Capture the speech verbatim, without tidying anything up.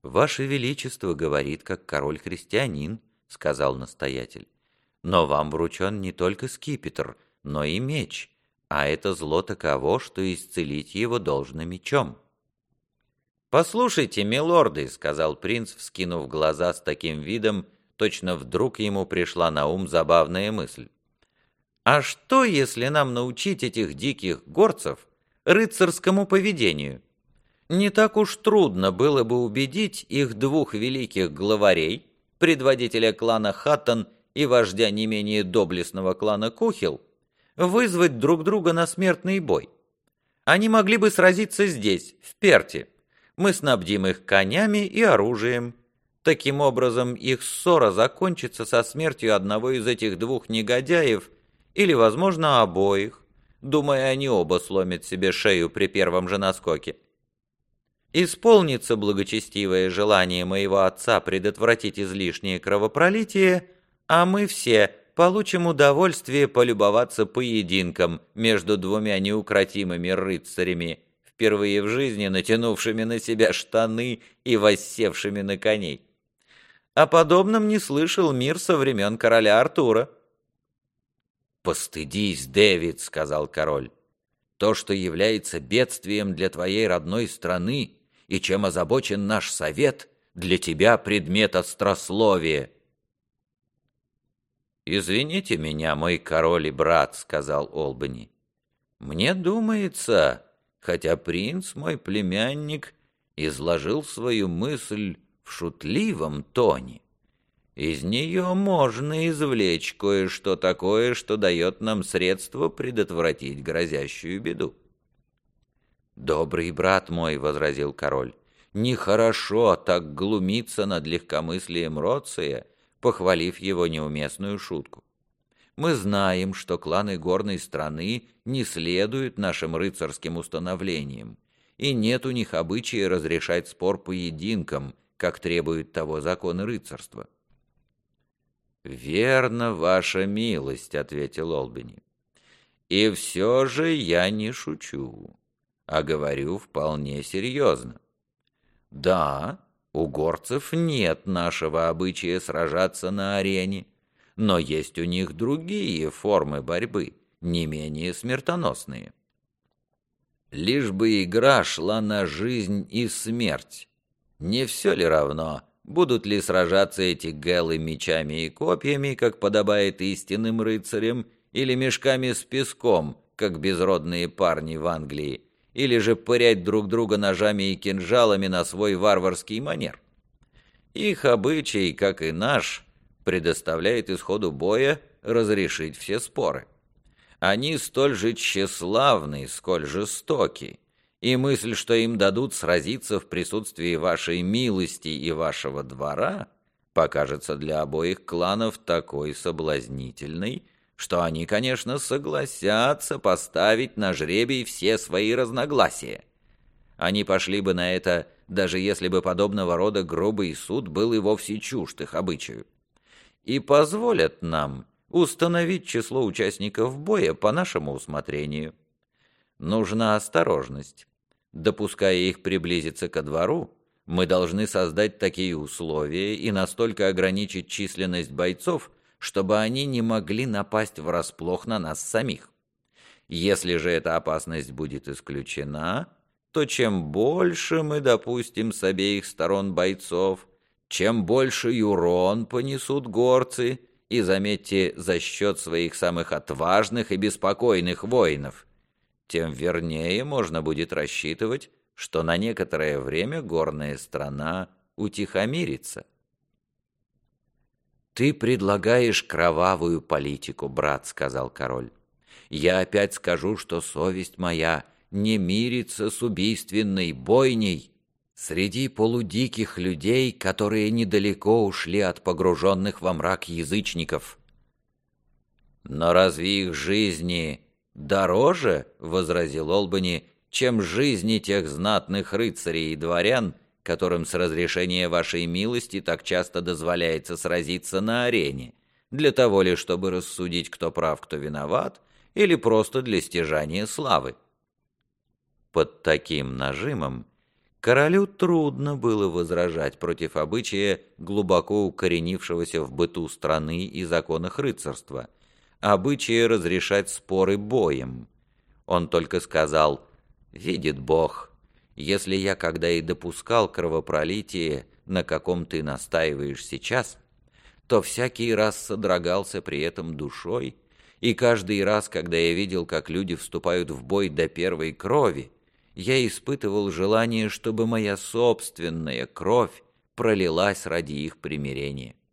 «Ваше Величество говорит, как король-христианин», — сказал настоятель. «Но вам вручен не только скипетр, но и меч, а это зло таково, что исцелить его должно мечом». «Послушайте, милорды», — сказал принц, вскинув глаза с таким видом, точно вдруг ему пришла на ум забавная мысль. «А что, если нам научить этих диких горцев рыцарскому поведению? Не так уж трудно было бы убедить их двух великих главарей, предводителя клана Хаттон и вождя не менее доблестного клана Кухил, вызвать друг друга на смертный бой. Они могли бы сразиться здесь, в Перте. Мы снабдим их конями и оружием. Таким образом, их ссора закончится со смертью одного из этих двух негодяев, или, возможно, обоих. Думаю, они оба сломят себе шею при первом же наскоке. Исполнится благочестивое желание моего отца предотвратить излишнее кровопролитие, а мы все получим удовольствие полюбоваться поединком между двумя неукротимыми рыцарями, впервые в жизни натянувшими на себя штаны и воссевшими на коней. О подобном не слышал мир со времен короля Артура. «Постыдись, Дэвид», — сказал король. «То, что является бедствием для твоей родной страны, и чем озабочен наш совет, для тебя предмет острословия». «Извините меня, мой король и брат», — сказал Олбани. «Мне думается, хотя принц, мой племянник, изложил свою мысль в шутливом тоне, из нее можно извлечь кое-что такое, что дает нам средство предотвратить грозящую беду». «Добрый брат мой», — возразил король, — «нехорошо так глумиться над легкомыслием Роция, похвалив его неуместную шутку. Мы знаем, что кланы горной страны не следуют нашим рыцарским установлениям, и нет у них обычая разрешать спор поединком, как требуют того законы рыцарства». «Верно, ваша милость», — ответил Олбани. «И все же я не шучу, а говорю вполне серьезно. Да, у горцев нет нашего обычая сражаться на арене, но есть у них другие формы борьбы, не менее смертоносные. Лишь бы игра шла на жизнь и смерть. Не все ли равно, будут ли сражаться эти гэлы мечами и копьями, как подобает истинным рыцарям, или мешками с песком, как безродные парни в Англии, или же пырять друг друга ножами и кинжалами на свой варварский манер? Их обычай, как и наш, предоставляет исходу боя разрешить все споры. Они столь же тщеславны, сколь жестоки, и мысль, что им дадут сразиться в присутствии вашей милости и вашего двора, покажется для обоих кланов такой соблазнительной, что они, конечно, согласятся поставить на жребий все свои разногласия. Они пошли бы на это, даже если бы подобного рода грубый суд был и вовсе чужд их обычаю. И позволят нам установить число участников боя по нашему усмотрению. Нужна осторожность. Допуская их приблизиться ко двору, мы должны создать такие условия и настолько ограничить численность бойцов, чтобы они не могли напасть врасплох на нас самих. Если же эта опасность будет исключена, то чем больше мы допустим с обеих сторон бойцов, чем больший урон понесут горцы, и, заметьте, за счет своих самых отважных и беспокойных воинов, тем вернее можно будет рассчитывать, что на некоторое время горная страна утихомирится. «Ты предлагаешь кровавую политику, брат», — сказал король. «Я опять скажу, что совесть моя не мирится с убийственной бойней среди полудиких людей, которые недалеко ушли от погруженных во мрак язычников». «Но разве их жизни дороже, — возразил Олбани, — чем жизни тех знатных рыцарей и дворян, которым с разрешения вашей милости так часто дозволяется сразиться на арене, для того ли, чтобы рассудить, кто прав, кто виноват, или просто для стяжания славы?» Под таким нажимом Королю трудно было возражать против обычая, глубоко укоренившегося в быту страны и законах рыцарства, обычая разрешать споры боем. Он только сказал: «Видит Бог, если я когда и допускал кровопролитие, на каком ты настаиваешь сейчас, то всякий раз содрогался при этом душой, и каждый раз, когда я видел, как люди вступают в бой до первой крови, я испытывал желание, чтобы моя собственная кровь пролилась ради их примирения.